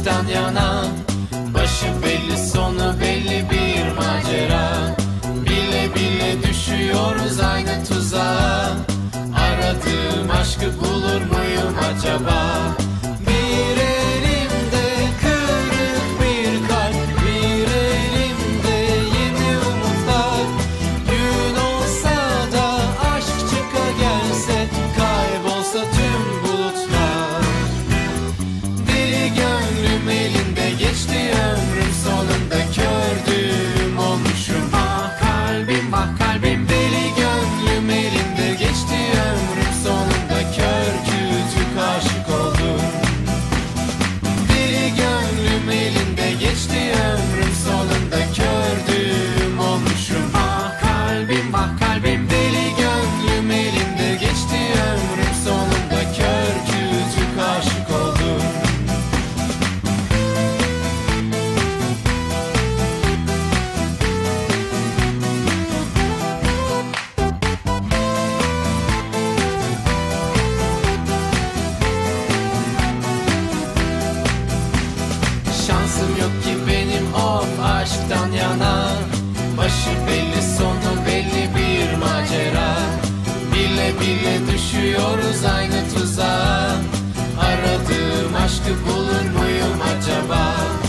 aşktan yana. Başı belli sonu belli bir macera. Bile bile düşüyoruz aynı tuzağa. Aradığım aşkı bulur muyum acaba? Bir elimde kırık bir kalp, bir elimde yeni umutlar. Gün olsa da aşk çıka gelse, kaybolsa tüm bulutlar. Deli gönlüm elinde geçti ömrüm, sonunda kördüğüm olmuşum. Ah kalbim, ah kalbim, deli gönlüm elinde geçti ömrüm, sonunda kör kütük aşık oldum. Deli gönlüm elinde geçti ömrüm, sonunda kördüğüm olmuşum. Ah kalbim, ah kalbim, deli gönlüm elinde geçti ömrüm, sonunda kör kütük aşık oldum. Şansım yok ki benim of aşktan yana. Başı belli sonu belli bir macera. Bile bile düşüyoruz aynı tuzağa. Aradığım aşkı bulur muyum acaba?